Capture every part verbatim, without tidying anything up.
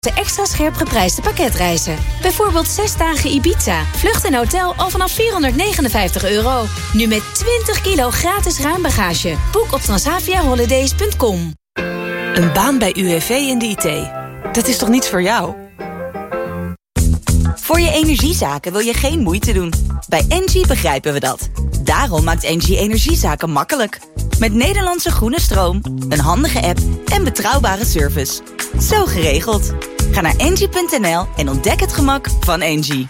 De extra scherp geprijsde pakketreizen. Bijvoorbeeld zes dagen Ibiza. Vlucht en hotel al vanaf vierhonderdnegenenvijftig euro. Nu met twintig kilo gratis ruimbagage. Boek op transavia holidays punt com. Een baan bij U W V in de I T. Dat is toch niets voor jou? Voor je energiezaken wil je geen moeite doen. Bij Engie begrijpen we dat. Daarom maakt Engie energiezaken makkelijk. Met Nederlandse groene stroom, een handige app en betrouwbare service. Zo geregeld. Ga naar engie punt n l en ontdek het gemak van Engie.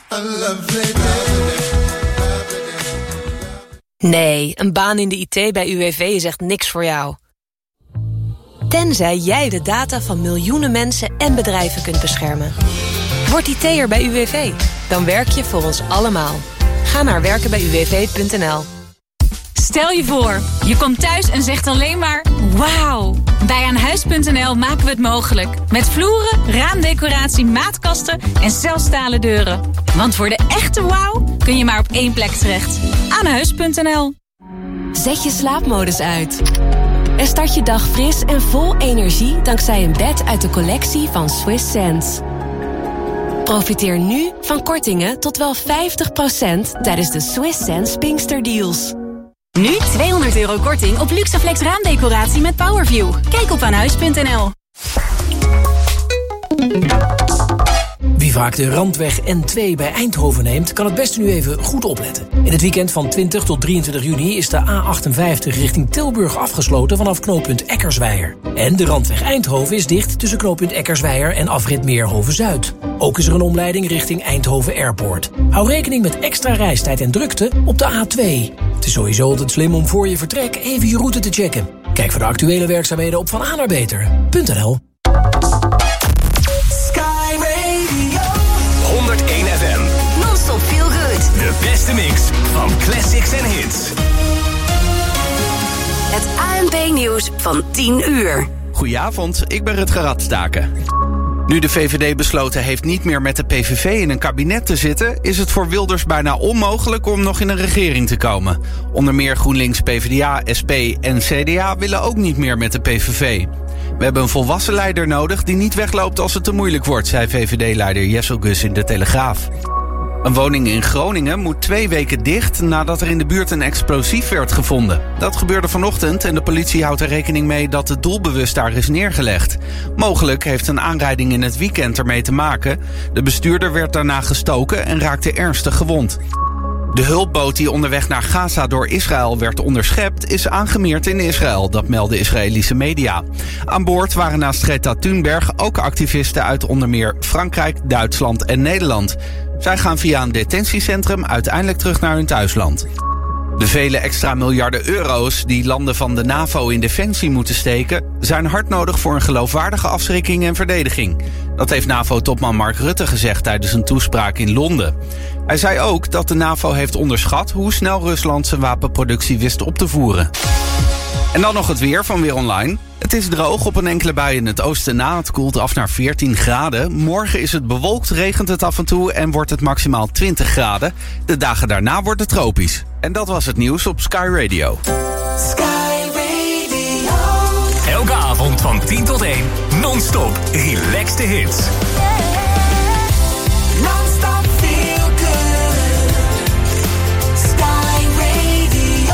Nee, een baan in de I T bij U W V is echt niks voor jou. Tenzij jij de data van miljoenen mensen en bedrijven kunt beschermen. Word I T'er bij U W V. Dan werk je voor ons allemaal. Ga naar werken bij u w v punt n l. Stel je voor, je komt thuis en zegt alleen maar wauw. Bij Aanhuis punt n l maken we het mogelijk. Met vloeren, raamdecoratie, maatkasten en zelfs stalen deuren. Want voor de echte wauw kun je maar op één plek terecht. Aanhuis punt n l. Zet je slaapmodus uit. En start je dag fris en vol energie dankzij een bed uit de collectie van Swiss Sense. Profiteer nu van kortingen tot wel vijftig procent tijdens de Swiss Sense Pinkster Deals. Nu tweehonderd euro korting op Luxaflex raamdecoratie met Powerview. Kijk op aanhuis punt n l. Wie vaak de Randweg N twee bij Eindhoven neemt, kan het beste nu even goed opletten. In het weekend van twintig tot drieëntwintig juni is de A achtenvijftig richting Tilburg afgesloten vanaf knooppunt Eckersweijer. En de Randweg Eindhoven is dicht tussen knooppunt Eckersweijer en afrit Meerhoven-Zuid. Ook is er een omleiding richting Eindhoven Airport. Hou rekening met extra reistijd en drukte op de A twee. Het is sowieso altijd slim om voor je vertrek even je route te checken. Kijk voor de actuele werkzaamheden op van a naar beter punt n l. honderdéén F M. Non-stop feel good. De beste mix van classics en hits. Het A N P nieuws van tien uur. Goedenavond, ik ben Rutger Radstaken. Nu de V V D besloten heeft niet meer met de P V V in een kabinet te zitten, is het voor Wilders bijna onmogelijk om nog in een regering te komen. Onder meer GroenLinks, PvdA, S P en C D A willen ook niet meer met de P V V. We hebben een volwassen leider nodig die niet wegloopt als het te moeilijk wordt, zei V V D-leider Jessel Gus in de Telegraaf. Een woning in Groningen moet twee weken dicht nadat er in de buurt een explosief werd gevonden. Dat gebeurde vanochtend en de politie houdt er rekening mee dat het doelbewust daar is neergelegd. Mogelijk heeft een aanrijding in het weekend ermee te maken. De bestuurder werd daarna gestoken en raakte ernstig gewond. De hulpboot die onderweg naar Gaza door Israël werd onderschept is aangemeerd in Israël, dat melden Israëlische media. Aan boord waren naast Greta Thunberg ook activisten uit onder meer Frankrijk, Duitsland en Nederland. Zij gaan via een detentiecentrum uiteindelijk terug naar hun thuisland. De vele extra miljarden euro's die landen van de NAVO in defensie moeten steken zijn hard nodig voor een geloofwaardige afschrikking en verdediging. Dat heeft NAVO-topman Mark Rutte gezegd tijdens een toespraak in Londen. Hij zei ook dat de NAVO heeft onderschat hoe snel Rusland zijn wapenproductie wist op te voeren. En dan nog het weer van Weer Online. Het is droog op een enkele bui in het oosten na. Het koelt af naar veertien graden. Morgen is het bewolkt, regent het af en toe en wordt het maximaal twintig graden. De dagen daarna wordt het tropisch. En dat was het nieuws op Sky Radio. Sky Radio. Elke avond van tien tot één. Non-stop. Relaxed hits. Non-stop feel good. Sky Radio.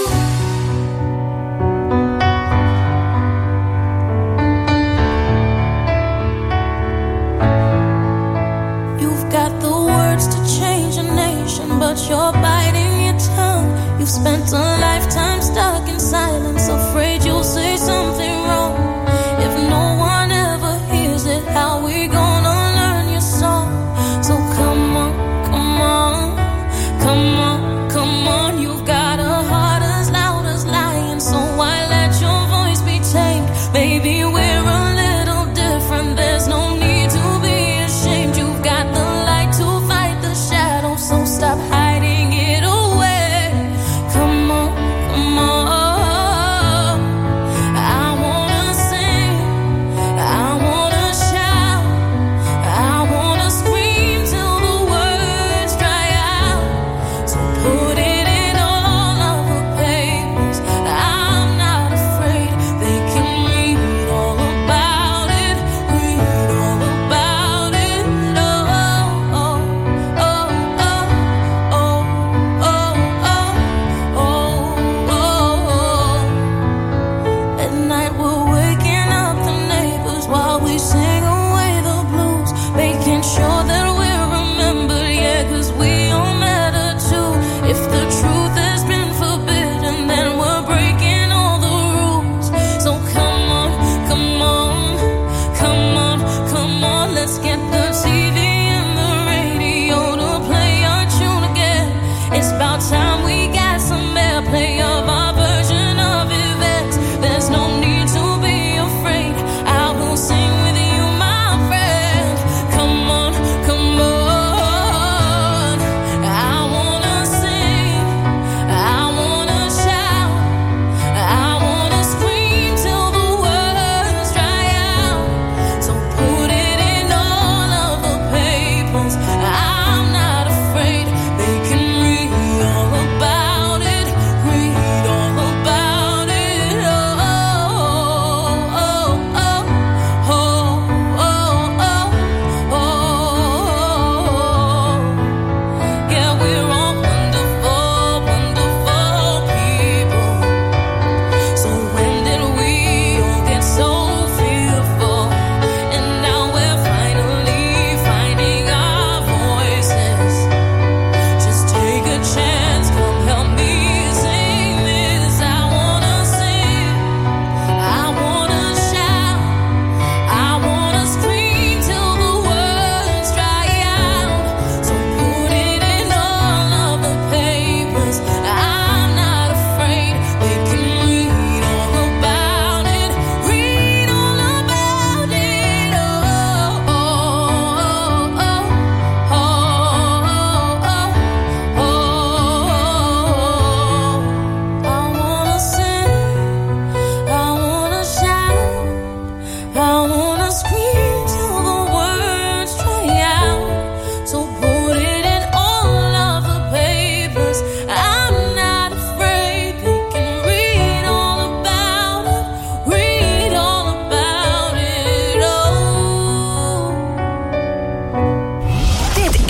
You've got the words to change a nation, but you're biting your tongue. You've spent a lifetime stuck in silence, afraid you'll say something wrong. If no one ever hears it, how we gonna learn your song? So come on, come on, come on, come on. You've got a heart as loud as lion, so why let your voice be tamed? Maybe we're a little different, there's no need to be ashamed. You've got the light to fight the shadow, so stop hiding it away. Come on, come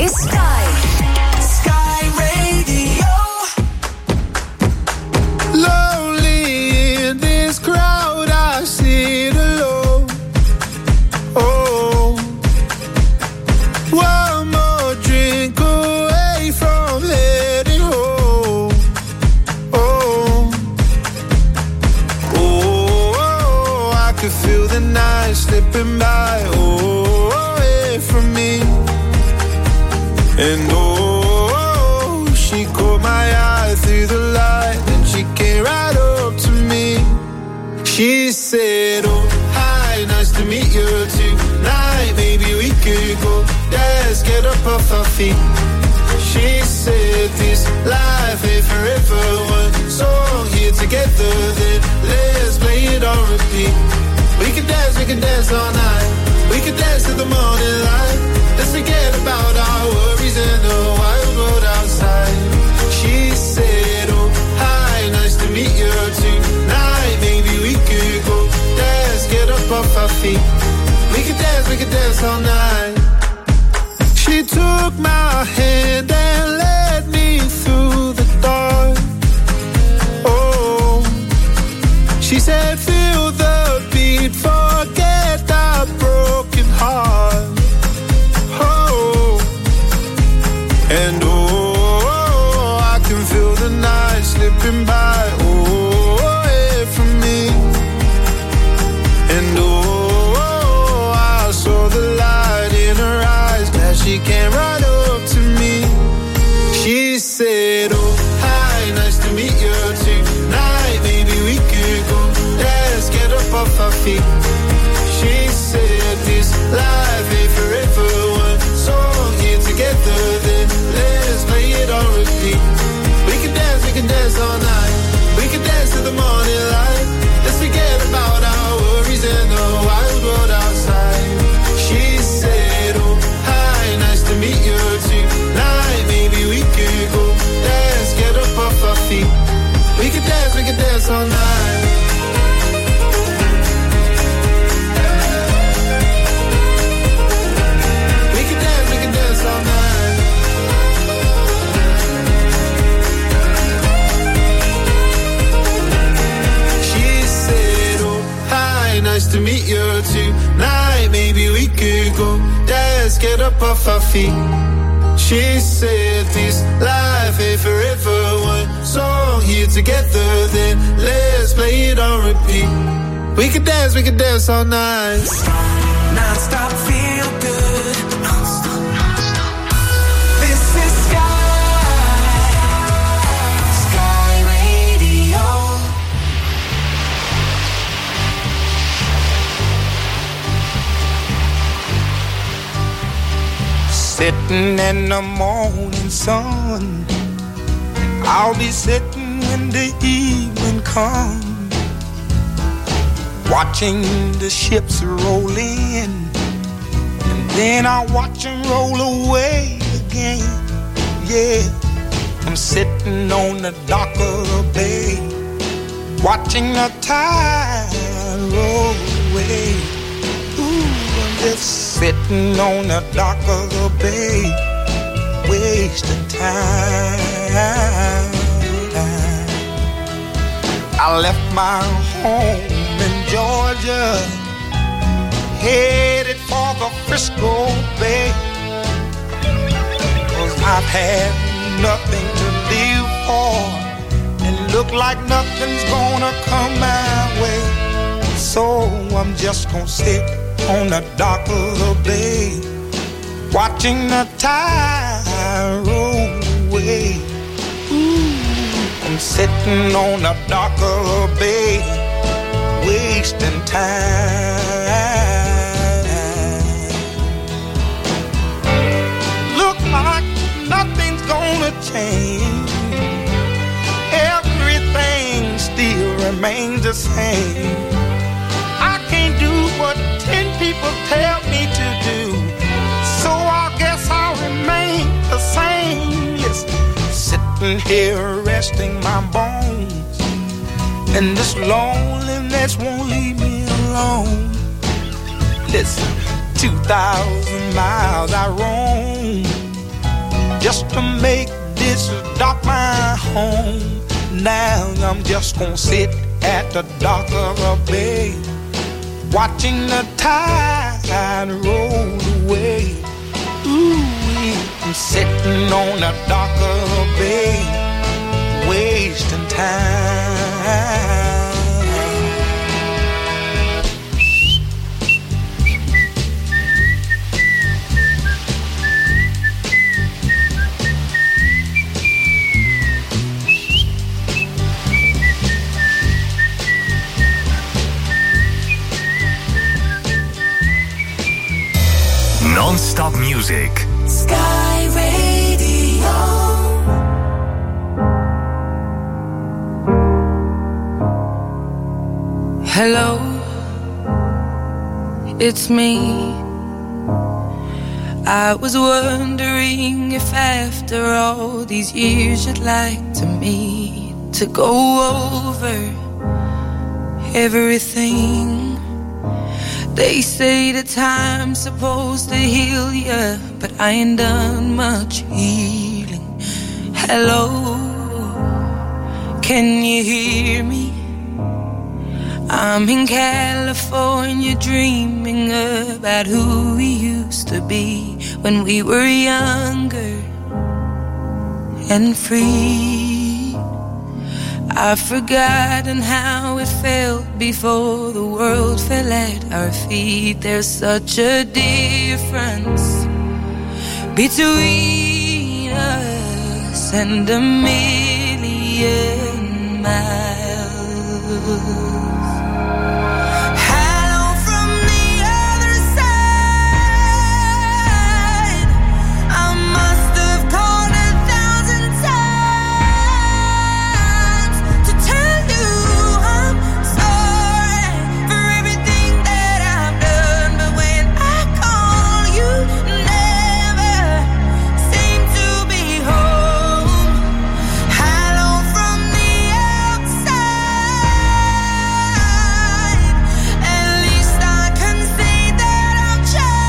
is Sky. Sky Radio. Lonely in this crowd, I sit alone. Oh, one more drink away from heading home. Oh, oh, oh, I could feel the night slipping by. Oh, away from me. And oh, she caught my eye through the light, and she came right up to me. She said, oh, hi, nice to meet you tonight. Maybe we could go, let's get up off our feet. She said, this life ain't forever. One song here together, then let's play it on repeat. We can dance, we can dance all night. We can dance till the morning light. Let's forget about our worries and the wild world outside. She said, oh, hi, nice to meet you tonight. Maybe we could go dance, get up off our feet. We could dance, we could dance all night. She took my hand and led me through the dark. Oh, she said, feel the beat, forget that broken heart. Oh, and oh, I can feel the night slipping by. Oh, away from me. And oh, I saw the light in her eyes. Glad she came right up to me. She said, oh, hi, nice to meet you tonight. Maybe we could go, let's get up off our feet. She said, this life ain't forever. One song here together, then let's play it on repeat. We can dance, we can dance all night. We can dance till the morning light. Let's forget about our worries and the wild world outside. She said, oh, hi, nice to meet you tonight. Maybe we could go dance, get up off our feet. We can dance, we can dance all night. We can dance, we can dance all night. She said, oh, hi, nice to meet you tonight. Maybe we could go dance, get up off our feet. She said, this life ain't forever. One song here together, then let's play it on repeat. We could dance, we could dance all night. Non-stop feel good. Non-stop, non-stop. This is Sky. Sky Radio. Sitting in the morning sun, I'll be sitting when the evening comes, watching the ships roll in, and then I'll watch them roll away again. Yeah, I'm sitting on the dock of the bay, watching the tide roll away. Ooh, I'm just sitting on the dock of the bay, wasting time. I left my home in Georgia, headed for the Frisco Bay, 'cause I've had nothing to live for, and look like nothing's gonna come my way. So I'm just gonna sit on the dock of the bay, watching the tide roll away. Ooh, I'm sitting on the dock of the bay, wasting time. Look like nothing's gonna change, everything still remains the same. I can't do what ten people tell me to do, so I guess I'll remain the same. Listen, sitting here resting my bones, and this loneliness won't leave me alone. Listen, two thousand miles I roam, just to make this dock my home. Now I'm just gonna sit at the dock of a bay, watching the tide roll away. Ooh, I'm sitting on the dock of a bay, wasting time. Non-stop music. Sky Radio. Hello, it's me. I was wondering if after all these years you'd like to meet to go over everything. They say the time's supposed to heal ya, but I ain't done much healing. Hello, can you hear me? I'm in California dreaming about who we used to be when we were younger and free. I've forgotten how it felt before the world fell at our feet. There's such a difference between us and a million miles. Hello from the other side. I must have called a thousand times to tell you I'm sorry for everything that I've done. But when I call, you never seem to be home. Hello from the outside. At least I can say that I've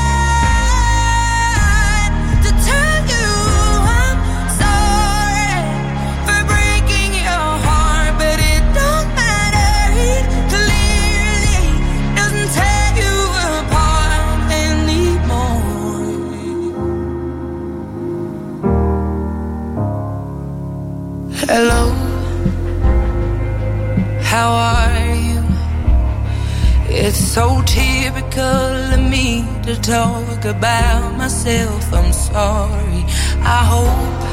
tried to tell you I'm sorry for breaking your heart, but it don't matter. It clearly doesn't tear you apart anymore. Hello, how are you? It's so typical of me to talk about myself. I'm sorry. I hope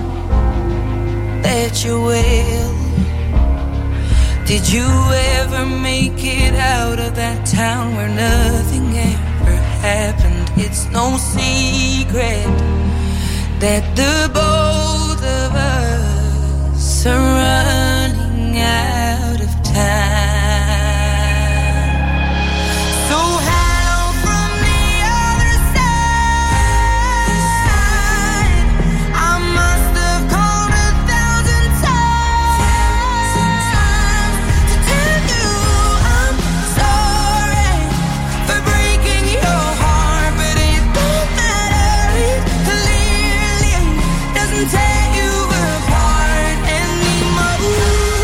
that you're well. Did you ever make it out of that town where nothing ever happened? It's no secret that the both of us are running out of time. So hello from the other side. I must have called a thousand times to tell you I'm sorry for breaking your heart, but it don't matter. It clearly doesn't tear you apart anymore.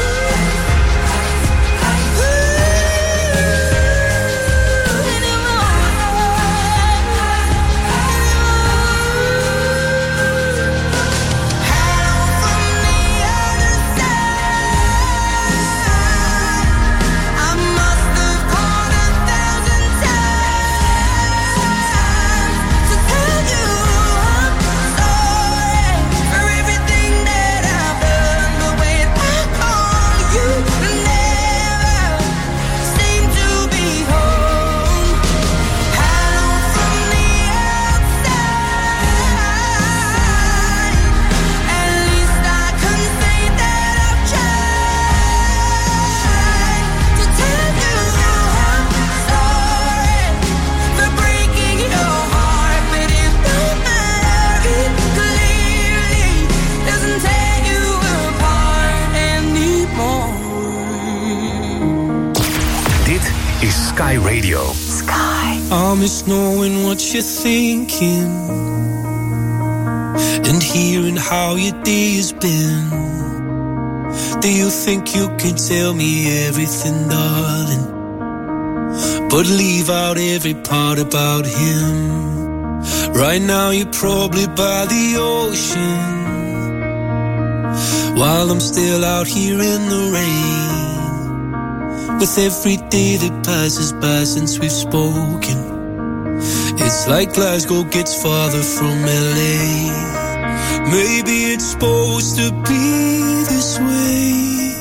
Sky Radio. Sky. I miss knowing what you're thinking. and hearing how your day has been. Do you think you can tell me everything, darling, but leave out every part about him? Right now you're probably by the ocean, while I'm still out here in the rain. With every day that passes by since we've spoken, it's like Glasgow gets farther from L A. Maybe it's supposed to be this way,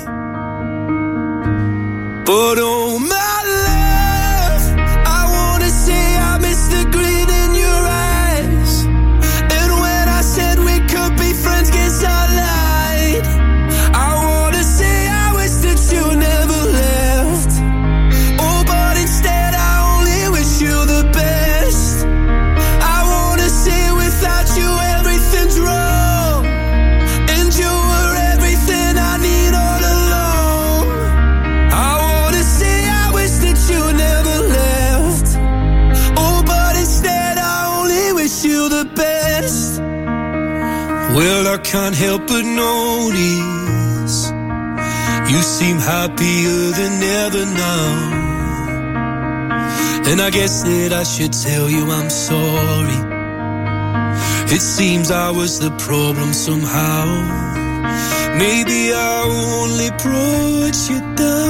but oh my love, I wanna say I miss the grin in your eyes. And when I said we could be friends, guess I lied. I wanna say I wish that you never left. Oh, but instead I only wish you the best. I wanna say without you everything's wrong, and you were everything I need all along. I wanna say I wish that you never left. Oh, but instead I only wish you the best. Well, I can't help but notice you seem happier than ever now, and I guess that I should tell you I'm sorry. It seems I was the problem somehow. Maybe I only brought you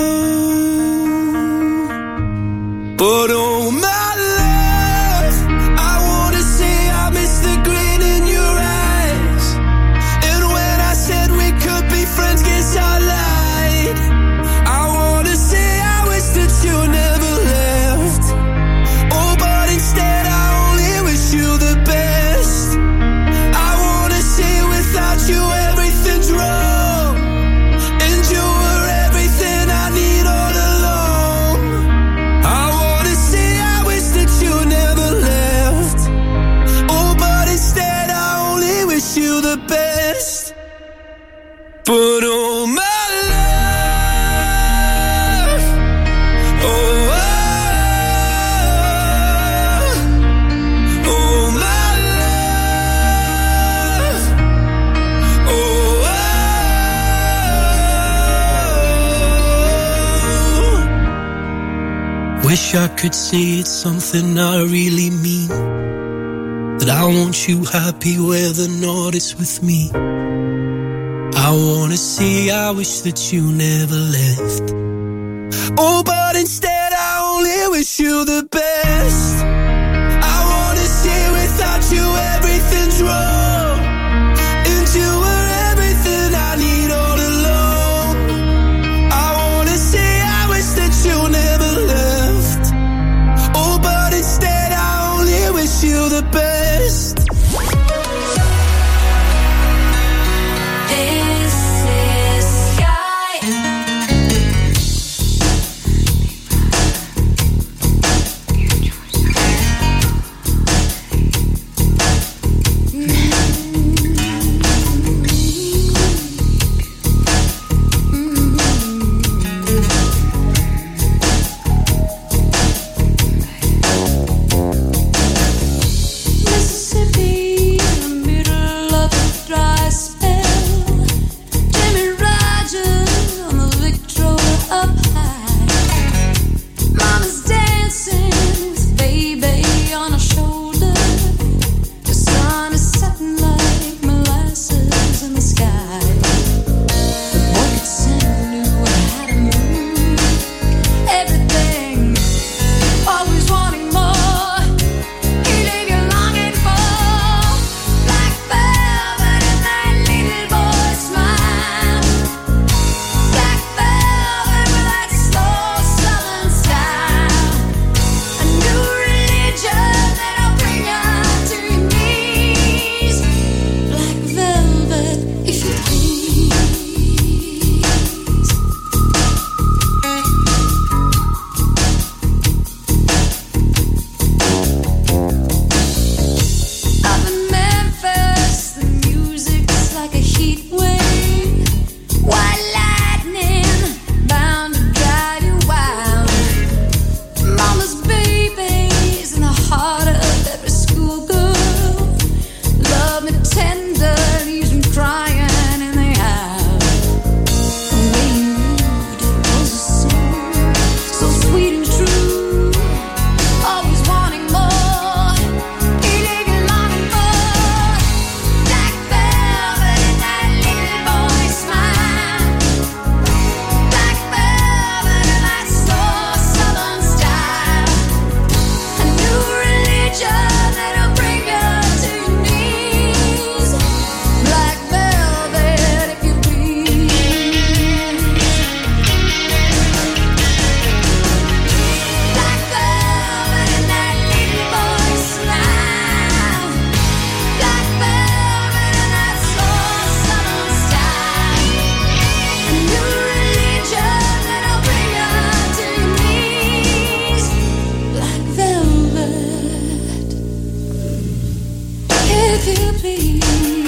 down, but oh my love, I wanna say I miss the grin in your eyes. And when I said we could be friends, guess I lied. I wanna say I wish that you never left. Oh, but instead I only wish you the best. I wanna say without you everything's wrong, and you were everything I need all along. I wanna say I wish that you never left. Oh, but instead I only wish you the best. But oh my love, oh, oh, oh my love, oh, oh. Wish I could say it's something I really mean, that I want you happy whether or not it's with me. I wanna say I wish that you never left. Oh, but instead I only wish you the best. I wanna say without you everything's wrong, and you were everything I need all along. I wanna say I wish that you never left. Oh, but instead I only wish you the best. This is Sky. Mississippi, in the middle of a dry spell. feel peace.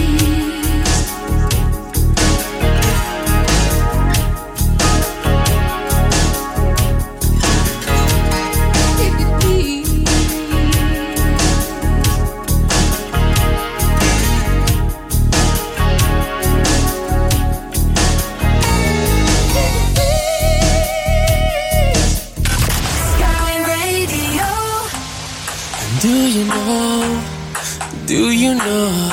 Do you know, do you know,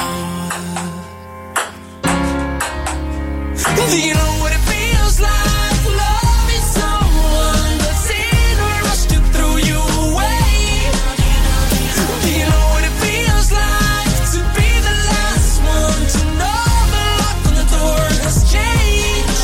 do you know what it feels like loving someone that's in a rush to throw you away? Do you know what it feels like to be the last one to know the lock on the door has changed?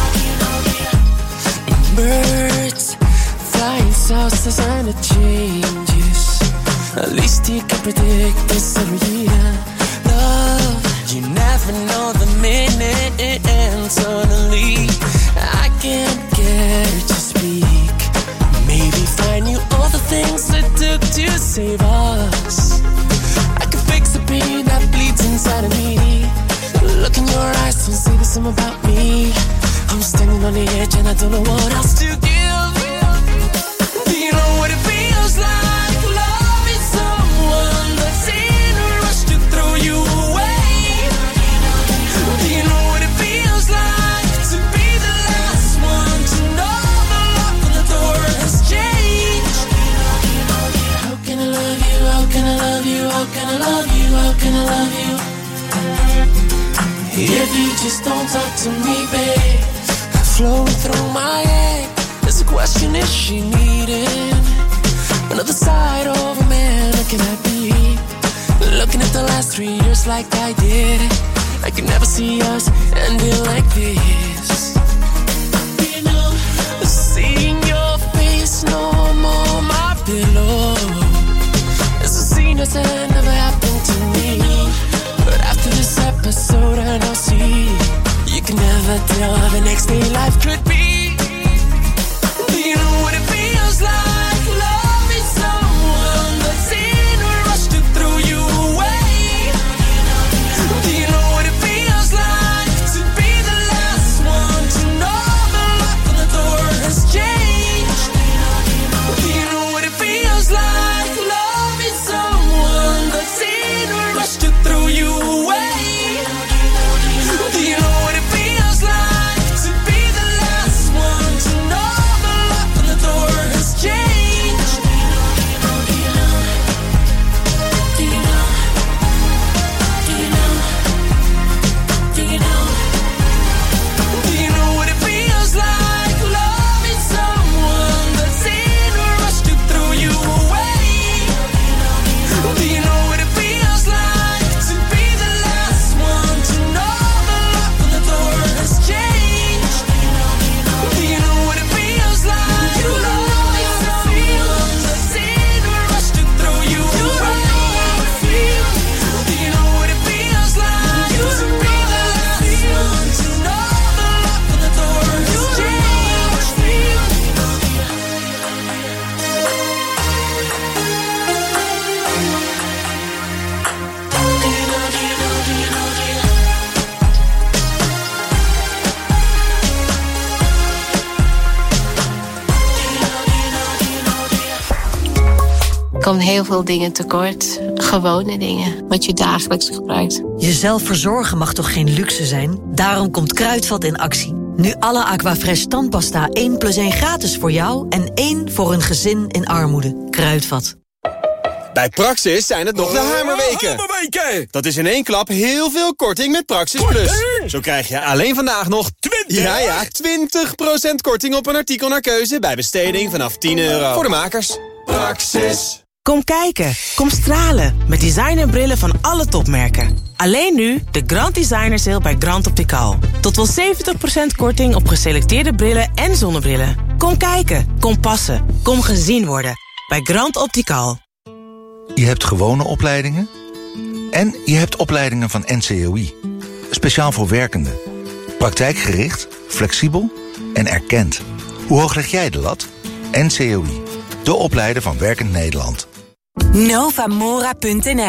Birds flying south as and it changes. At least you can predict this every year. Love, you never know the minute, and suddenly I can't get her to speak. Maybe find you all the things it took to save us. I can fix the pain that bleeds inside of me. Look in your eyes, don't say the same about me. I'm standing on the edge and I don't know what else to give. Do you know what it feels like? How can I love you, how can I love you? If you just don't talk to me, babe. Flowing through my head, there's a question, is she needing another side of a man? Looking at me, looking at the last three years like I did. I could never see us ending like this. You know, seeing your face no more my pillow. That never happened to me. But after this episode and I'll see, you can never tell how the next day life could be. Do you know what it feels like loving someone that's in a rush to throw you away? Do you know what it feels like to be the last one to know the lock on the door has changed? Do you know what it feels like? To throw you away. Do you know what it feels like to be the last one to know the lock on the door has changed? Do you know? Do you know? Do you know? Do you know? Do you know? Do you know what it feels like loving someone that's in a rush to throw you away? Do you know what it feels like? Komt heel veel dingen tekort. Gewone dingen, wat je dagelijks gebruikt. Jezelf verzorgen mag toch geen luxe zijn? Daarom komt Kruidvat in actie. Nu alle Aquafresh tandpasta één plus één gratis voor jou en één voor een gezin in armoede. Kruidvat. Bij Praxis zijn het nog de hamerweken. hamerweken. Dat is in één klap heel veel korting met Praxis Plus. Zo krijg je alleen vandaag nog twintig, ja, ja, twintig procent korting op een artikel naar keuze bij besteding vanaf tien euro. Voor de makers. Praxis. Kom kijken, kom stralen met designerbrillen van alle topmerken. Alleen nu de Grand Designer Sale bij Grand Optical. Tot wel zeventig procent korting op geselecteerde brillen en zonnebrillen. Kom kijken, kom passen, kom gezien worden bij Grand Optical. Je hebt gewone opleidingen en je hebt opleidingen van N C O I. Speciaal voor werkenden. Praktijkgericht, flexibel en erkend. Hoe hoog leg jij de lat? N C O I, de opleider van Werkend Nederland. Novamora punt n l.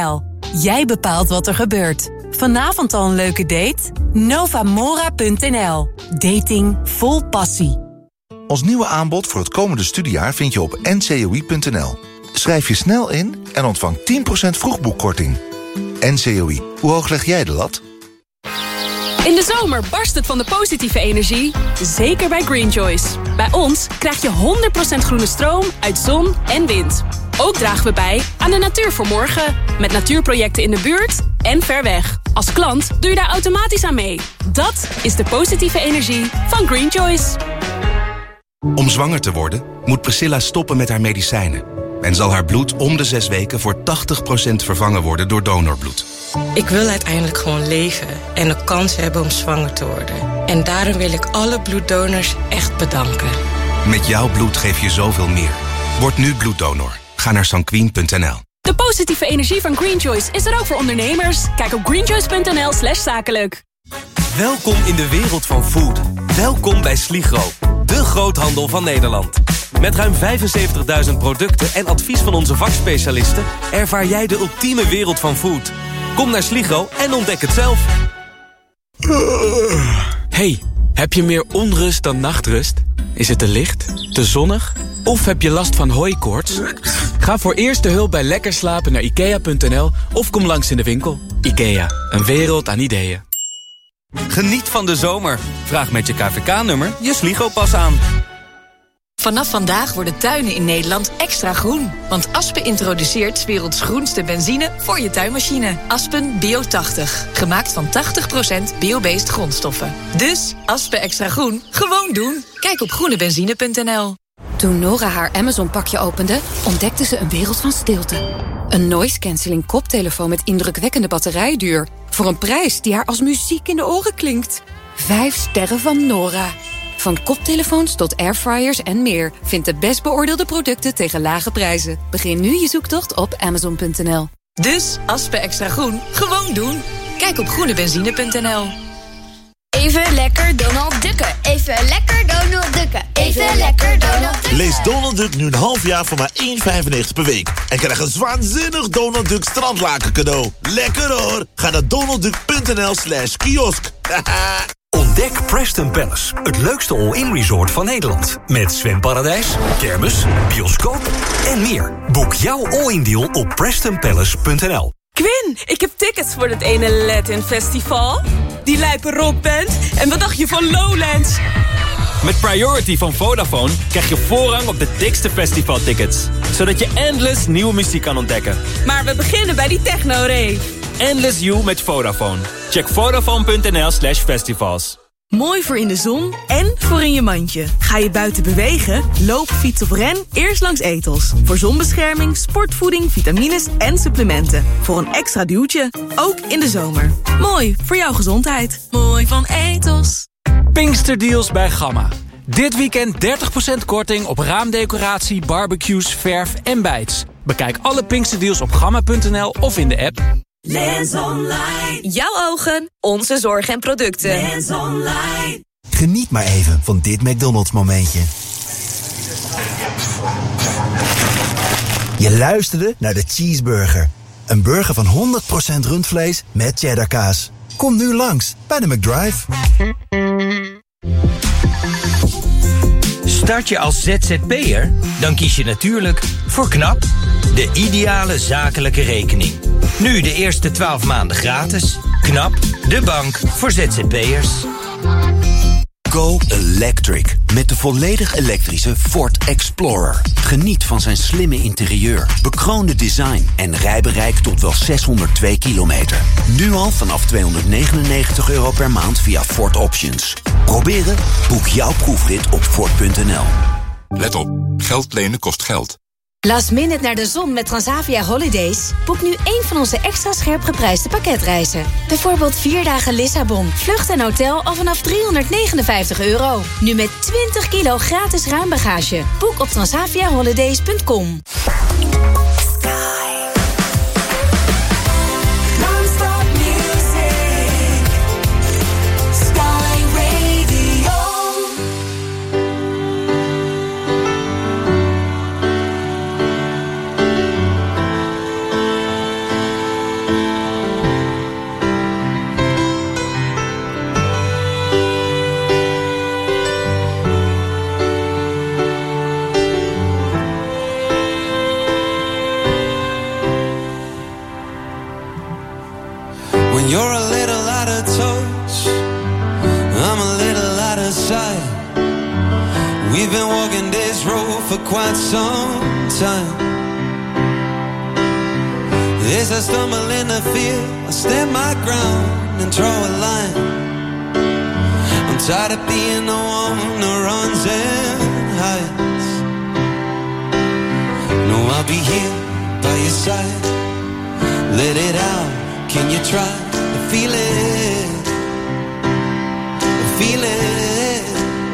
Jij bepaalt wat er gebeurt. Vanavond al een leuke date? Novamora punt n l. Dating vol passie. Ons nieuwe aanbod voor het komende studiejaar vind je op n c o i punt n l. Schrijf je snel in en ontvang tien procent vroegboekkorting. N C O I, hoe hoog leg jij de lat? In de zomer barst het van de positieve energie, zeker bij Green Choice. Bij ons krijg je honderd procent groene stroom uit zon en wind. Ook dragen we bij aan de natuur voor morgen, met natuurprojecten in de buurt en ver weg. Als klant doe je daar automatisch aan mee. Dat is de positieve energie van Green Choice. Om zwanger te worden moet Priscilla stoppen met haar medicijnen en zal haar bloed om de zes weken voor tachtig procent vervangen worden door donorbloed. Ik wil uiteindelijk gewoon leven en de kans hebben om zwanger te worden. En daarom wil ik alle bloeddonors echt bedanken. Met jouw bloed geef je zoveel meer. Word nu bloeddonor. Ga naar sanquin punt n l. De positieve energie van Green Choice is er ook voor ondernemers. Kijk op greenchoice punt n l slash zakelijk. Welkom in de wereld van food. Welkom bij Sligro, de groothandel van Nederland. Met ruim vijfenzeventigduizend producten en advies van onze vakspecialisten ervaar jij de ultieme wereld van food. Kom naar Sligro en ontdek het zelf. Hey, heb je meer onrust dan nachtrust? Is het te licht, te zonnig of heb je last van hooikoorts? Ga voor eerste hulp bij lekker slapen naar ikea punt n l of kom langs in de winkel. Ikea, een wereld aan ideeën. Geniet van de zomer. Vraag met je K V K-nummer je Sligro-pas aan. Vanaf vandaag worden tuinen in Nederland extra groen. Want Aspen introduceert 's werelds groenste benzine voor je tuinmachine. Aspen Bio tachtig. Gemaakt van tachtig procent bio-based grondstoffen. Dus Aspen extra groen, gewoon doen. Kijk op groene benzine punt n l. Toen Nora haar Amazon-pakje opende, ontdekte ze een wereld van stilte. Een noise-canceling koptelefoon met indrukwekkende batterijduur. Voor een prijs die haar als muziek in de oren klinkt. Vijf sterren van Nora. Van koptelefoons tot airfryers en meer. Vind de best beoordeelde producten tegen lage prijzen. Begin nu je zoektocht op amazon punt n l. Dus Aspen extra groen, gewoon doen. Kijk op groene benzine punt n l. Even lekker Donald Ducken. Even lekker Donald Ducken. Even lekker Donald Ducken. Lees Donald Duck nu een half jaar voor maar één euro vijfennegentig per week. En krijg een waanzinnig Donald Duck strandlaken cadeau. Lekker hoor. Ga naar donaldduck punt n l slash kiosk. Ontdek Preston Palace, het leukste all-in resort van Nederland. Met zwemparadijs, kermis, bioscoop en meer. Boek jouw all-in deal op preston palace punt n l. Quinn, ik heb tickets voor het ene Latin Festival. Die lijpe rockband. En wat dacht je van Lowlands? Met Priority van Vodafone krijg je voorrang op de dikste festivaltickets. Zodat je endless nieuwe muziek kan ontdekken. Maar we beginnen bij die techno-rave. Endless You met Vodafone. Check vodafone punt n l slash festivals. Mooi voor in de zon en voor in je mandje. Ga je buiten bewegen? Loop, fiets of ren eerst langs Ethos. Voor zonbescherming, sportvoeding, vitamines en supplementen. Voor een extra duwtje, ook in de zomer. Mooi voor jouw gezondheid. Mooi van Ethos. Pinksterdeals bij Gamma. Dit weekend dertig procent korting op raamdecoratie, barbecues, verf en bijts. Bekijk alle Pinksterdeals op gamma punt n l of in de app. Lens Online. Jouw ogen, onze zorg en producten. Lens Online. Geniet maar even van dit McDonald's momentje. Je luisterde naar de Cheeseburger. Een burger van honderd procent rundvlees met cheddarkaas. Kom nu langs bij de McDrive. Start je als Z Z P'er? Dan kies je natuurlijk voor KNAP, de ideale zakelijke rekening. Nu de eerste twaalf maanden gratis. KNAP, de bank voor Z Z P'ers. Go Electric. Met de volledig elektrische Ford Explorer. Geniet van zijn slimme interieur, bekroonde design en rijbereik tot wel zeshonderdtwee kilometer. Nu al vanaf tweehonderdnegenennegentig euro per maand via Ford Options. Proberen? Boek jouw proefrit op ford punt n l. Let op, geld lenen kost geld. Last minute naar de zon met Transavia Holidays? Boek nu één van onze extra scherp geprijsde pakketreizen. Bijvoorbeeld vier dagen Lissabon, vlucht en hotel al vanaf driehonderdnegenenvijftig euro. Nu met twintig kilo gratis ruimbagage. Boek op transavia holidays punt com. When you're a little out of touch, I'm a little out of sight. We've been walking this road for quite some time. As I stumble in the field, I stand my ground and draw a line. I'm tired of being the one who runs and hides. No, I'll be here by your side. Let it out, can you try to feel it? Feel it.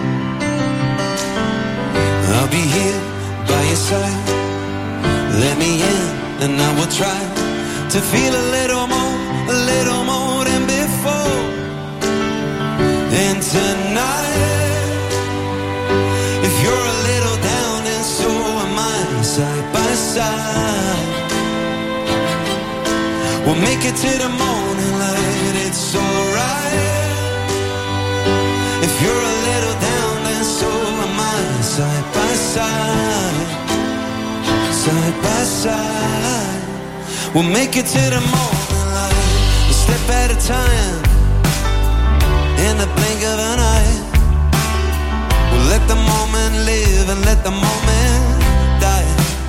I'll be here by your side. Let me in and I will try to feel a little more, a little more than before. And tonight, if you're a little down and so am I, side by side, we'll make it to the morning light. It's alright. If you're a little down and so am I, side by side, side by side, we'll make it to the morning light. A step at a time, in the blink of an eye. We'll let the moment live and let the moment die.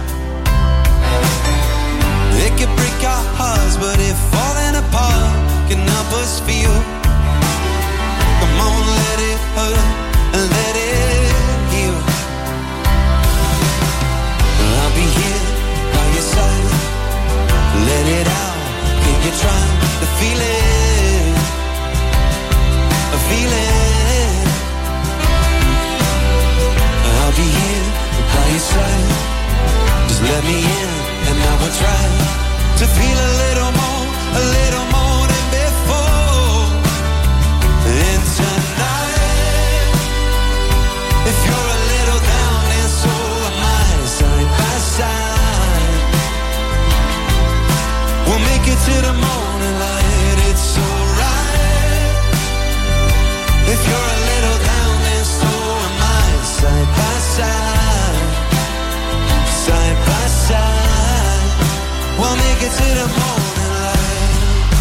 It can break our hearts, but if falling apart can help us feel, come on, let it hurt and let it heal. I'll be here by your side. Let it out, can you try to feel it? Feel it. I'll be here by your side. Just let me in and I will try to feel a little more, a little more than before. And tonight, if you're a little down and so am I, side by side, we'll make it to the morning light. It's alright. If you're a little down and so am I, side by side, side by side, we'll make it to the morning light.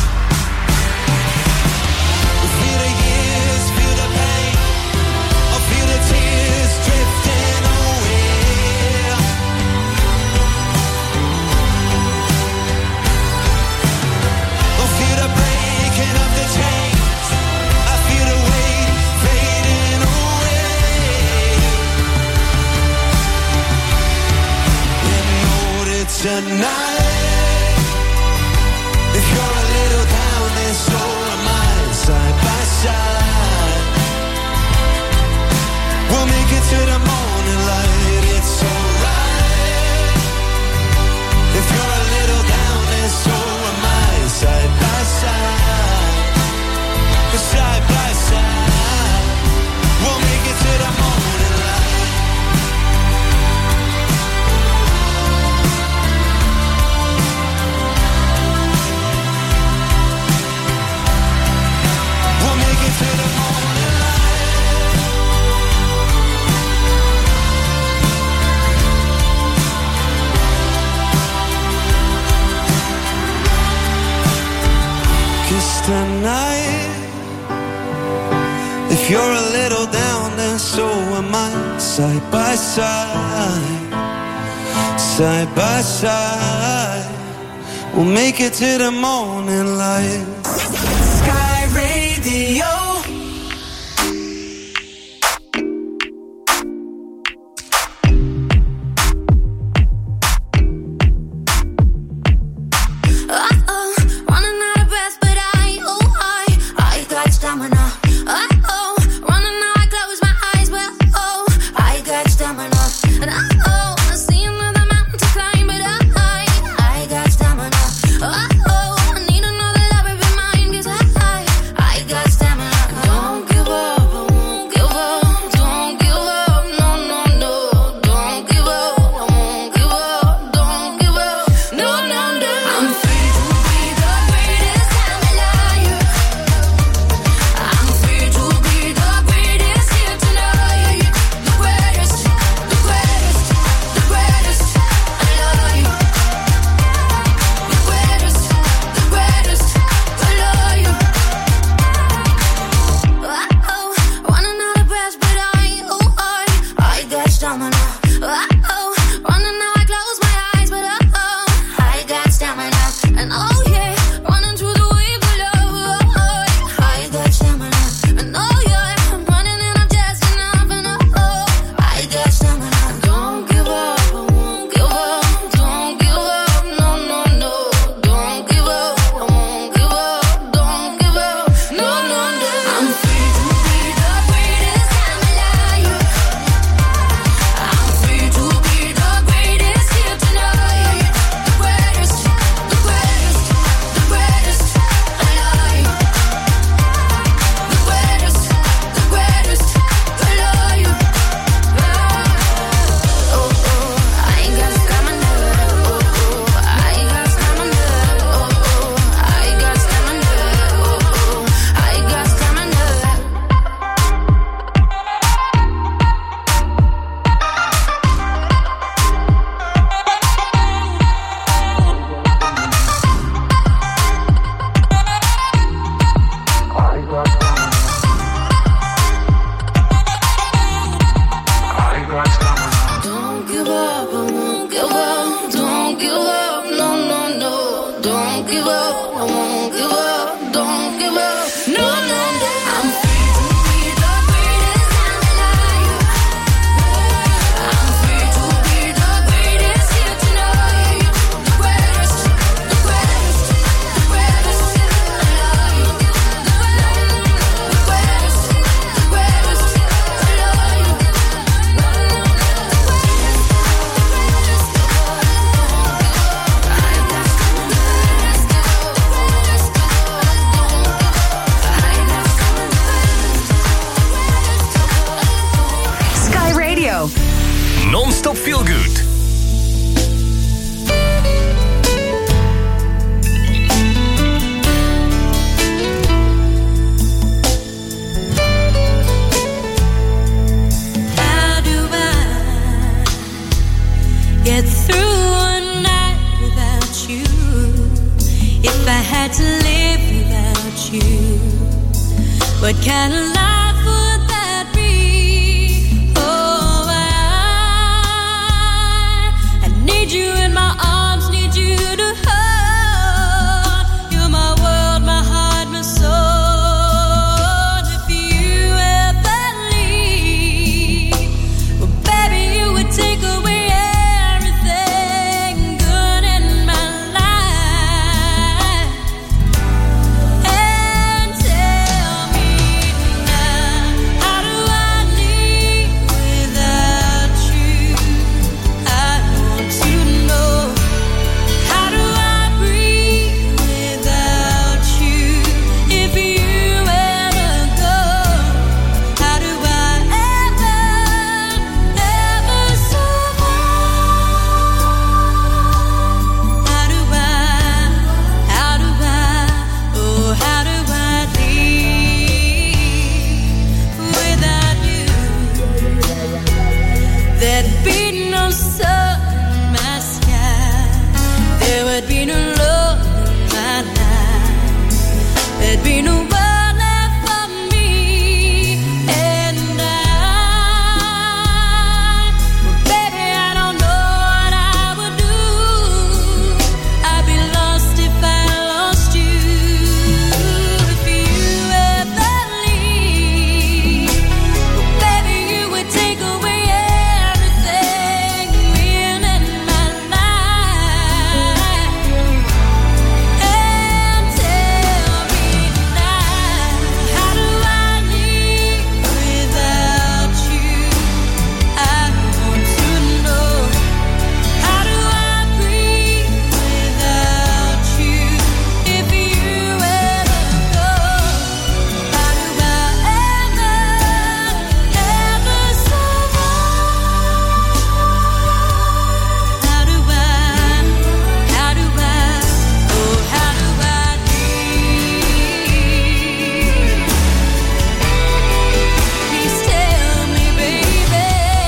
Feel the years, feel the pain, I feel the tears drifting away. I feel the breaking of the chains, I feel the weight fading away. And know that tonight, if you're a little down and so am I, side by side, we'll make it to the morning light. It's alright. If you're a little down and so am I, side by side, side by side, we'll make it to the morning light. We'll make it to the morning light. Kiss tonight. If you're a little down, then so am I. Side by side, side by side, we'll make it to the morning light. Sky Radio. I got stamina. Oh, oh, I need another love in my I won't give up, don't give up. No, no, no. I'm Non-stop feel good. How do I get through a night without you? If I had to live without you, what kind of life would that be? Oh, I, I need you in my arms, need you to hold. You're my world, my heart, my soul. If you ever leave, well, baby, you would take away everything good in my life. And tell me now, how do I live without you? I want to know. How do I breathe without you? If you ever go, how do I ever, ever survive? How do I, how do I, oh, how do I live without you? There'd be no sun in my sky. There would be no love in my life. There'd be no world left for me and I. Well, baby, I don't know what I would do. I'd be lost if I lost you. If you ever leave, well, baby, you would take away everything real in my life. And tell me now, how do I live without you? I want to know. How do I breathe without you? If you ever go, how do I ever, ever survive? How do I, how do I, oh, how do I live? Please tell me, baby.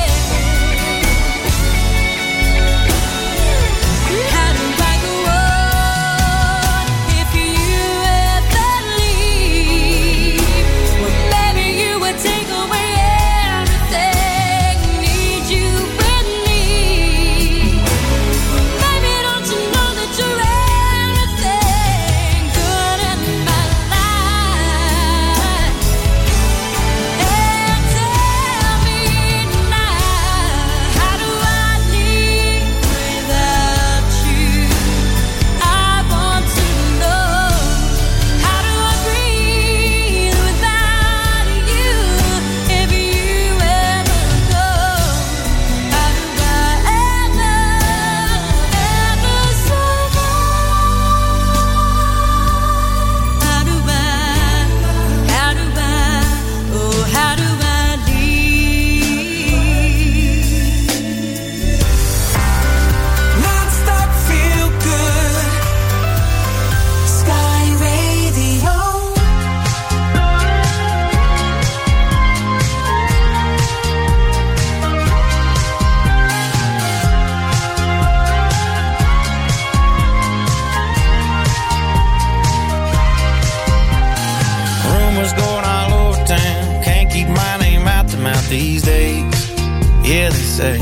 How do I go on if you ever leave? Well, baby, you would take away everything. Need you with me. Baby, don't you know that you're everything good in my life? And tell me now, how do I live without you? I want to know. How do I breathe without you? If you ever go, how do I ever, ever survive? How do I, how do I, oh, how do I live? Non-stop feel good. Sky Radio. Rumors going all over town. Can't keep my name out the mouth these days. Yeah, they say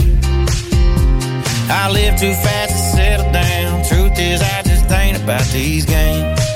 I live too fast to settle down. Truth is, I just ain't about these games.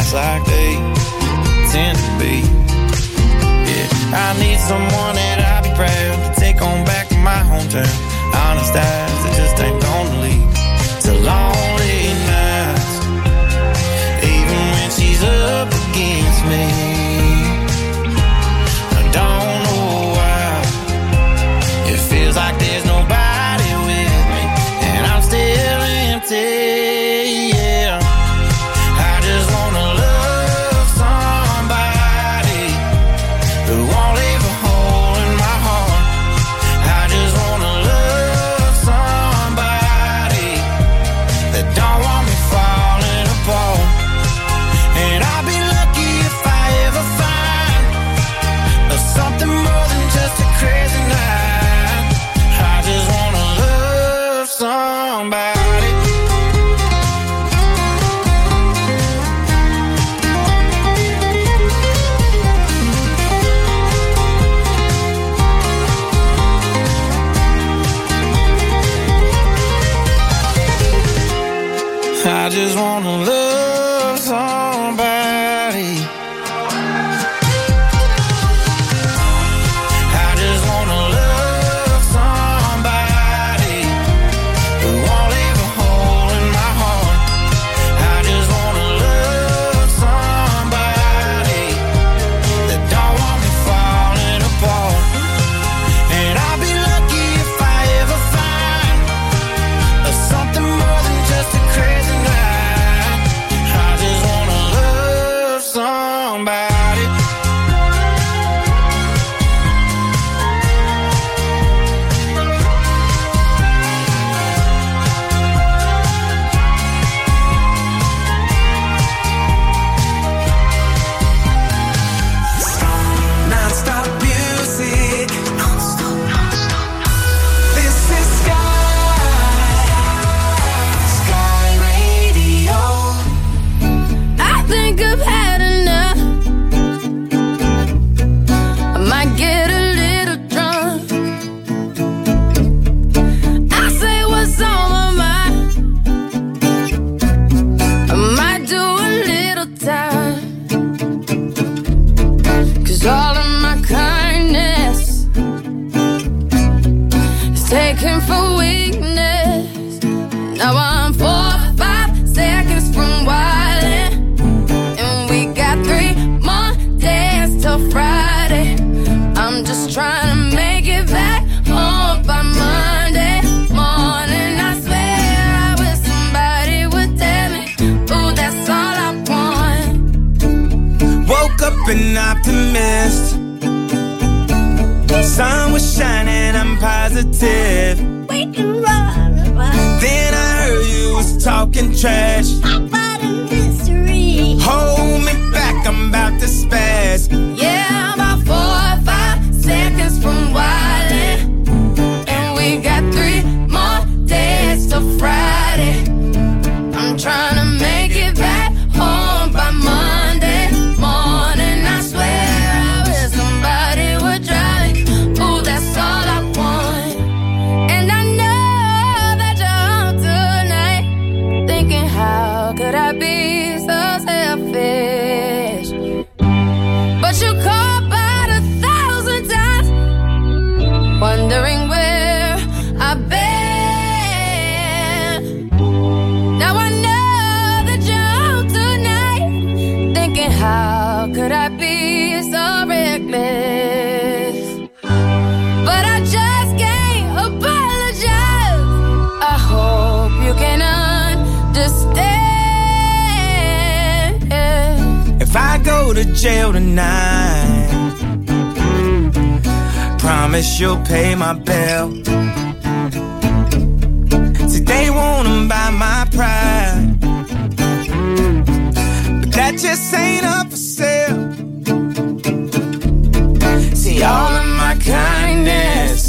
fast like they tend to be. Yeah, I need someone that I'll be proud to take on back to my hometown. Honest eyes that just ain't gonna lead to lonely nights, even when she's up against me. I don't know why it feels like there's nobody with me, and I'm still empty. Yeah, I just wanna love somebody who won't leave a hole in my heart. I just wanna love somebody that don't want me falling apart. And I'll be lucky if I ever find something more than just a crazy night. I just wanna love somebody. I just wanna love somebody. I just wanna love somebody who won't leave a hole in my heart. I just wanna love somebody that don't want me falling apart. And I'll be lucky if I ever find something more than just a crazy night. I just wanna love somebody. Non-stop music. This is Sky. Sky Radio. I think I've had enough. I might get a little drunk. I say what's on my mind. I might do a little time. 'Cause all of my kindness is taken for weakness. Now I'm four or five seconds from wildin', and we got three more days till Friday. I'm just trying to make it back home by Monday morning. I swear I wish somebody would tell me, ooh, that's all I want. Woke up an optimist. Sun was shining, I'm positive. We can run, run. Then I heard you was talking trash. About a mystery. Hold me back, I'm about to spaz. Yeah, about four or five seconds from wildin', and we got three more days till Friday. I'm trying to make it back home by Monday morning. I swear I wish somebody would drive me. Ooh, that's all I want. And I know that you're home tonight, thinking how could I be so selfish? But you called about a thousand times, wondering where I've been. Now I know that you're home tonight, thinking how could I be so reckless? But I just can't apologize. I hope you can understand. If I go to jail tonight, promise you'll pay my bill. See, they wanna buy my pride, but that just ain't up for sale. See, all of my kindness,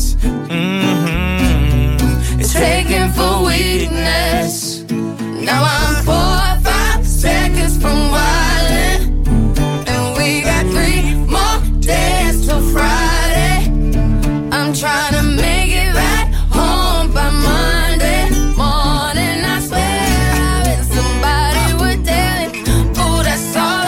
mm-hmm, is taken for weakness. Now I'm four or five seconds from wildin', and we got three more days till Friday. I'm trying to make it right home by Monday morning. I swear I wish somebody would tell it. Ooh, that's all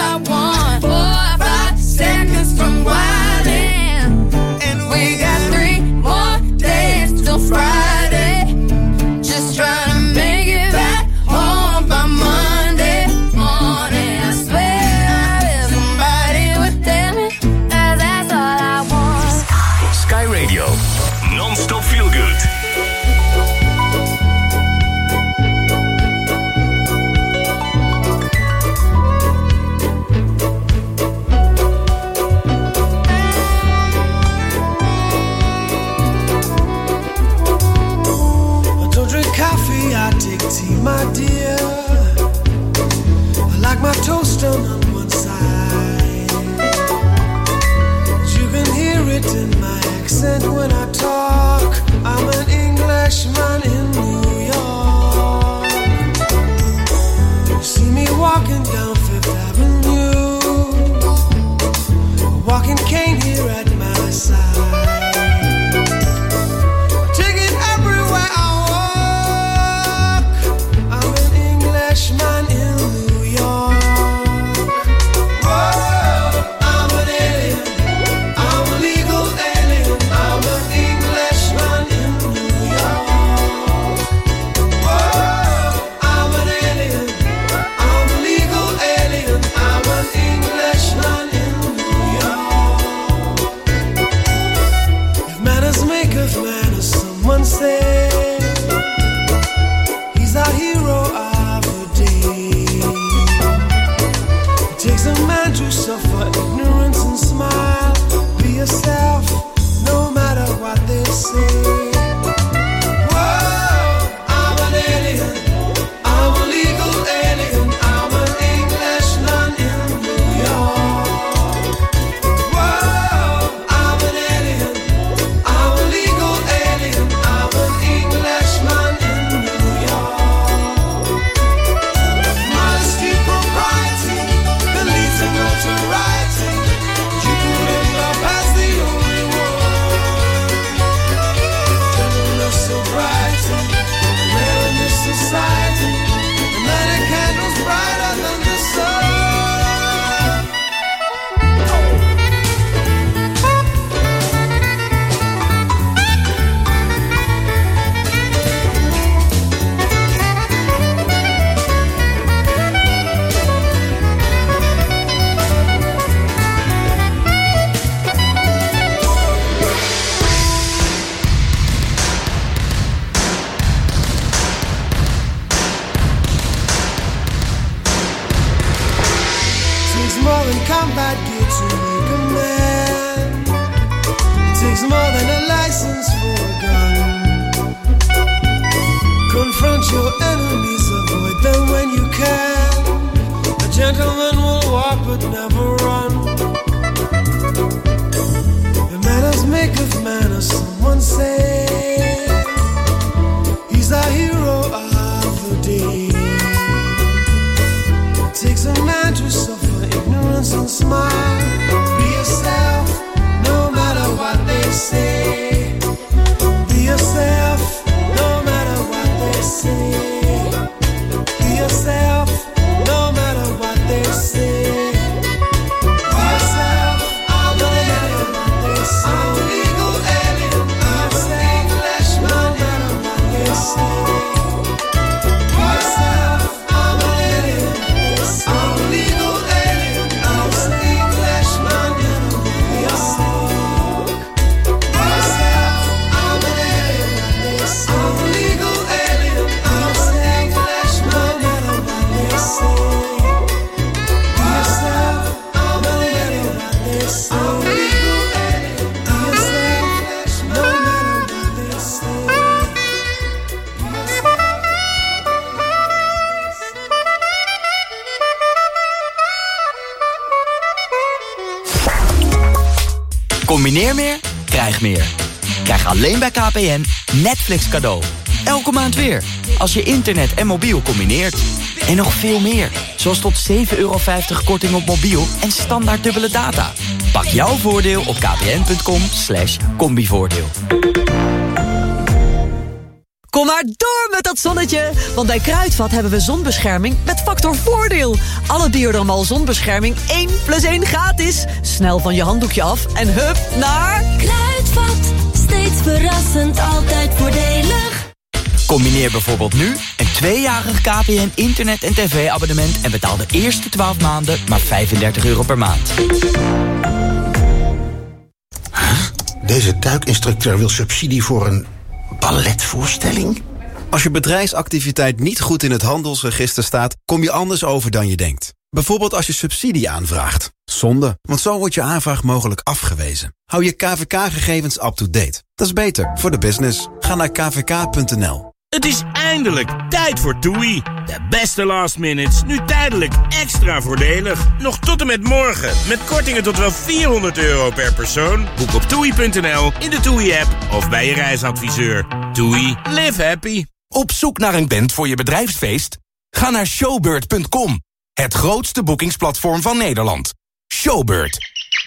tea, my dear. I like my toast done on one side. You can hear it in my accent when I talk. I'm an Englishman in New York. You see me walking down Fifth Avenue, a walking cane here at my side. Take it everywhere I walk. I'm an Englishman in New York. Whoa, I'm an alien. I'm a legal alien. I'm an Englishman in New York. Whoa, I'm an alien. I'm a legal alien. I'm an Englishman in New York. If manners make of manners, someone say he's our hero of the day. It takes a man to suffer ignorance and smile. Be yourself, no matter what they say. Whoa, I'm an alien. I'm a legal alien. I'm an Englishman in New York. Whoa, I'm an alien. I'm a legal alien. I'm an Englishman in New York. Modesty, propriety, the leads to notoriety. You put it up as the only one. Gentleness, sobriety, rare in this society. And many candles brighter than the sun. Takes more than combat gear to make a man. It takes more than a license for a gun. Confront your enemies, avoid them when you can. A gentleman will walk but never run. The manners make of manners, someone say. He's our hero of the day. It takes a man to suffer ignorance and smile. Be yourself, no matter what they say. Be yourself, no matter what they say. Be yourself, no matter what they say. Be yourself, I'm an alien. I'm a legal alien. I'm an Englishman, no matter what they say. Be yourself, I'm an alien. I'm a legal alien. I'm an Englishman in New York. Be yourself, I'm an alien. I'm a legal alien. I'm an Englishman, no matter what they say. Be yourself, I'm an alien. I'm a legal alien. Be yourself, no matter what they say. Combineer meer, krijg meer. Krijg alleen bij K P N Netflix cadeau. Elke maand weer. Als je internet en mobiel combineert. En nog veel meer. Zoals tot zeven euro vijftig korting op mobiel en standaard dubbele data. Pak jouw voordeel op kpn.com slash combivoordeel. Kom maar door met dat zonnetje, want bij Kruidvat hebben we zonbescherming met factor voordeel. Alle Biodermal zonbescherming één plus één gratis. Snel van je handdoekje af en hup naar Kruidvat, steeds verrassend, altijd voordelig. Combineer bijvoorbeeld nu een tweejarig K P N internet- en tv-abonnement en betaal de eerste twaalf maanden maar vijfendertig euro per maand. Deze duikinstructeur wil subsidie voor een balletvoorstelling? Als je bedrijfsactiviteit niet goed in het handelsregister staat, kom je anders over dan je denkt. Bijvoorbeeld als je subsidie aanvraagt. Zonde, want zo wordt je aanvraag mogelijk afgewezen. Hou je K V K-gegevens up-to-date. Dat is beter voor de business. Ga naar k v k punt n l. Het is eindelijk tijd voor TUI. De beste last minutes, nu tijdelijk extra voordelig. Nog tot en met morgen, met kortingen tot wel vierhonderd euro per persoon. Boek op toei punt n l, in de TUI-app of bij je reisadviseur. TUI, live happy. Op zoek naar een band voor je bedrijfsfeest? Ga naar showbird punt com. Het grootste boekingsplatform van Nederland. Showbird.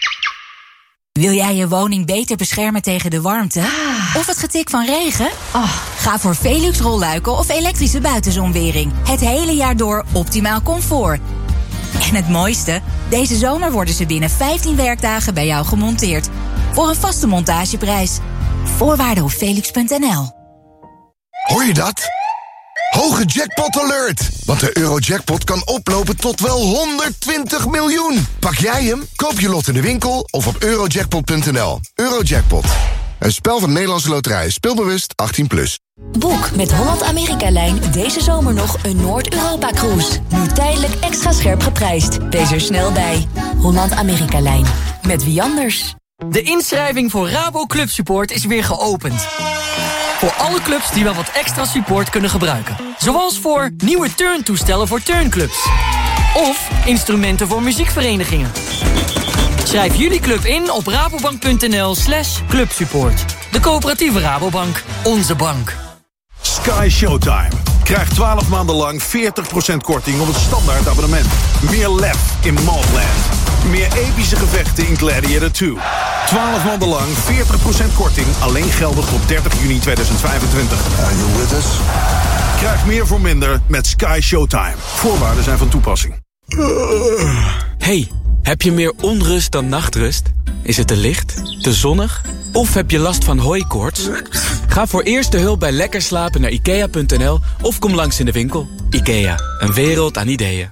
Wil jij je woning beter beschermen tegen de warmte? Ah. Of het getik van regen? Oh. Ga voor Velux rolluiken of elektrische buitenzonwering. Het hele jaar door optimaal comfort. En het mooiste? Deze zomer worden ze binnen vijftien werkdagen bij jou gemonteerd. Voor een vaste montageprijs. Voorwaarden op velux punt n l. Hoor je dat? Hoge jackpot alert! Want de Eurojackpot kan oplopen tot wel honderdtwintig miljoen. Pak jij hem? Koop je lot in de winkel of op eurojackpot punt n l. Eurojackpot. Een spel van de Nederlandse Loterij. Speelbewust achttien plus. Boek met Holland-Amerika-lijn deze zomer nog een Noord-Europa-cruise. Nu tijdelijk extra scherp geprijsd. Wees er snel bij. Holland-Amerika-lijn. Met wie anders? De inschrijving voor Rabo Club Support is weer geopend. Voor alle clubs die wel wat extra support kunnen gebruiken. Zoals voor nieuwe turntoestellen voor turnclubs. Of instrumenten voor muziekverenigingen. Schrijf jullie club in op rabobank punt n l slash clubsupport. De coöperatieve Rabobank. Onze bank. Sky Showtime. Krijg twaalf maanden lang veertig procent korting op het standaard abonnement. Meer lef in Maltland. Meer epische gevechten in Gladiator twee. twaalf maanden lang veertig procent korting. Alleen geldig tot dertig juni tweeduizend vijfentwintig. Are you with us? Krijg meer voor minder met Sky Showtime. Voorwaarden zijn van toepassing. Hey, heb je meer onrust dan nachtrust? Is het te licht, te zonnig? Of heb je last van hooikoorts? Ga voor eerste hulp bij lekker slapen naar ikea punt n l of kom langs in de winkel. IKEA, een wereld aan ideeën.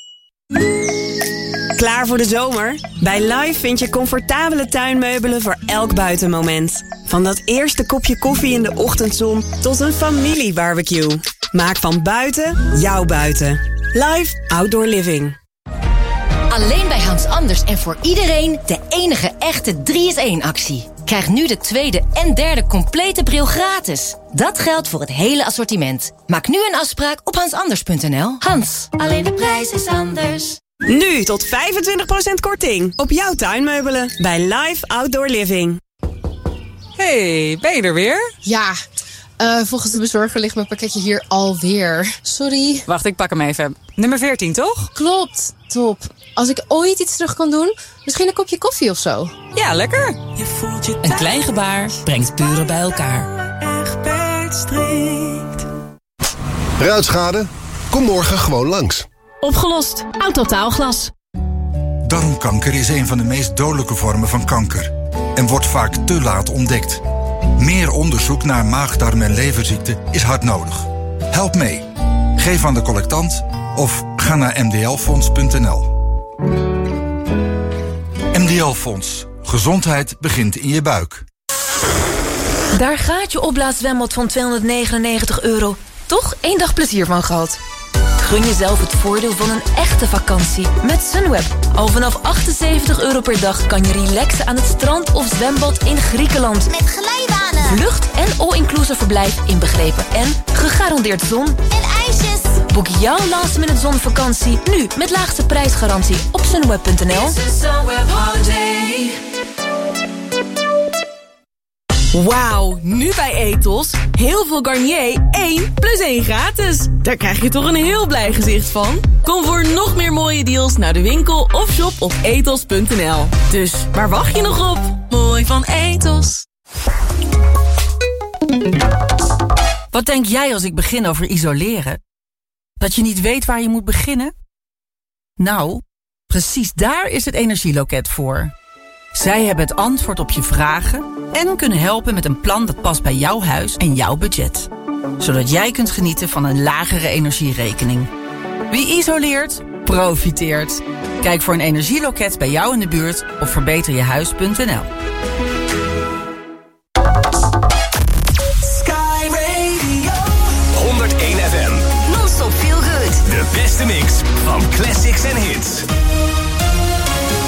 Klaar voor de zomer? Bij Live vind je comfortabele tuinmeubelen voor elk buitenmoment. Van dat eerste kopje koffie in de ochtendzon tot een familiebarbecue. Maak van buiten jouw buiten. Live Outdoor Living. Alleen bij Hans Anders en voor iedereen de enige echte drie in één actie. Krijg nu de tweede en derde complete bril gratis. Dat geldt voor het hele assortiment. Maak nu een afspraak op hans anders punt n l. Hans, alleen de prijs is anders. Nu tot vijfentwintig procent korting op jouw tuinmeubelen bij Live Outdoor Living. Hey, ben je er weer? Ja, uh, volgens de bezorger ligt mijn pakketje hier alweer. Sorry. Wacht, ik pak hem even. Nummer veertien, toch? Klopt, top. Als ik ooit iets terug kan doen, misschien een kopje koffie of zo. Ja, lekker. Je voelt je een klein gebaar brengt buren bij elkaar. Egbert strikt. Ruitschade? Kom morgen gewoon langs. Opgelost. Autotaalglas. Darmkanker is een van de meest dodelijke vormen van kanker en wordt vaak te laat ontdekt. Meer onderzoek naar maag-darm- en leverziekten is hard nodig. Help mee. Geef aan de collectant of ga naar m d l fonds punt n l. M D L Fonds. Gezondheid begint in je buik. Daar gaat je opblaaszwembad van tweehonderdnegenennegentig euro. Toch één dag plezier van gehad. Gun jezelf het voordeel van een echte vakantie met Sunweb. Al vanaf achtenzeventig euro per dag kan je relaxen aan het strand of zwembad in Griekenland. Met glijbanen. Vlucht en all-inclusive verblijf inbegrepen. En gegarandeerd zon. En ijsjes. Boek jouw last minute zonvakantie nu met laagste prijsgarantie op sunweb punt n l. Wauw, nu bij Ethos. Heel veel Garnier, één plus één gratis. Daar krijg je toch een heel blij gezicht van. Kom voor nog meer mooie deals naar de winkel of shop op ethos punt n l. Dus, waar wacht je nog op? Mooi van Ethos. Wat denk jij als ik begin over isoleren? Dat je niet weet waar je moet beginnen? Nou, precies daar is het Energieloket voor. Zij hebben het antwoord op je vragen en kunnen helpen met een plan dat past bij jouw huis en jouw budget. Zodat jij kunt genieten van een lagere energierekening. Wie isoleert, profiteert. Kijk voor een energieloket bij jou in de buurt op verbeter je huis punt n l. Sky Radio honderdéén F M. Non-stop feel good. De beste mix van classics en hits.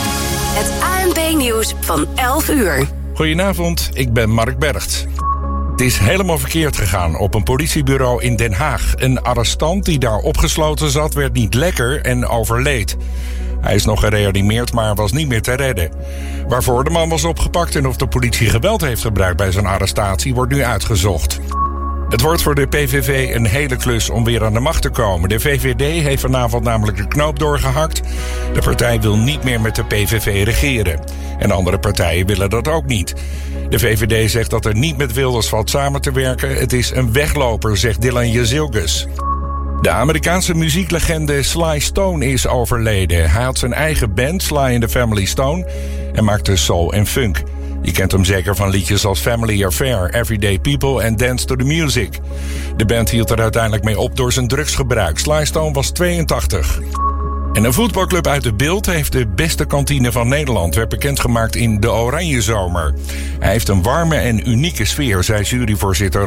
Het A N P-nieuws van elf uur. Goedenavond, ik ben Mark Bergt. Het is helemaal verkeerd gegaan op een politiebureau in Den Haag. Een arrestant die daar opgesloten zat werd niet lekker en overleed. Hij is nog gereanimeerd, maar was niet meer te redden. Waarvoor de man was opgepakt en of de politie geweld heeft gebruikt bij zijn arrestatie wordt nu uitgezocht. Het wordt voor de P V V een hele klus om weer aan de macht te komen. De V V D heeft vanavond namelijk de knoop doorgehakt. De partij wil niet meer met de P V V regeren. En andere partijen willen dat ook niet. De V V D zegt dat er niet met Wilders valt samen te werken. Het is een wegloper, zegt Dylan Jezilgus. De Amerikaanse muzieklegende Sly Stone is overleden. Hij had zijn eigen band, Sly and the Family Stone, en maakte soul en funk. Je kent hem zeker van liedjes als Family Affair, Everyday People en Dance to the Music. De band hield er uiteindelijk mee op door zijn drugsgebruik. Sly Stone was tweeëntachtig. En een voetbalclub uit de Bilt heeft de beste kantine van Nederland, werd bekendgemaakt in de Oranje Zomer. Hij heeft een warme en unieke sfeer, zei juryvoorzitter